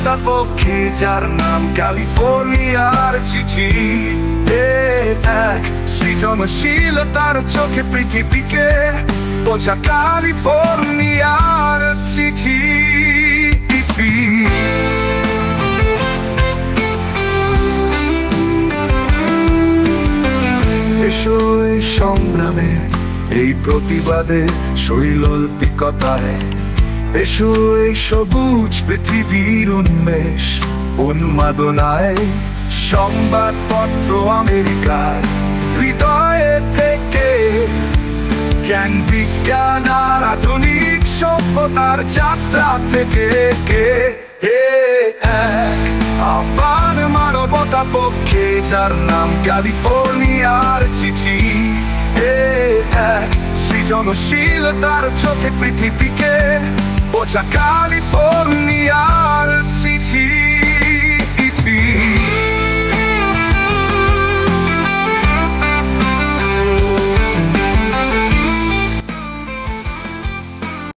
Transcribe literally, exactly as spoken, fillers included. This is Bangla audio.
মানবতা পক্ষে যার নাম ক্যালিফোর্নিয়ার চিঠি। এক সৃজনশীলতার চোখে পৃথিবীকে বোঝা ক্যালিফোর্নিয়ার চিঠি। এসো এই সংগ্রামে, এই প্রতিবাদে, শৈল্পিকতায়, এসো এই সবুজ পৃথিবীর উন্মেষ উন্মাদনায়। সংবাদপত্র আমেরিকার হৃদয়ে থেকে, জ্ঞান বিজ্ঞান আর আধুনিক সভ্যতার যাত্রা থেকে কে এক আহ্বান মানবতা পক্ষে যার নাম ক্যালিফোর্নিয়ার চিঠি। এক সৃজনশীলতার চোখে পৃথিবীকে বোঝা ক্যালিফোর্নিয়ার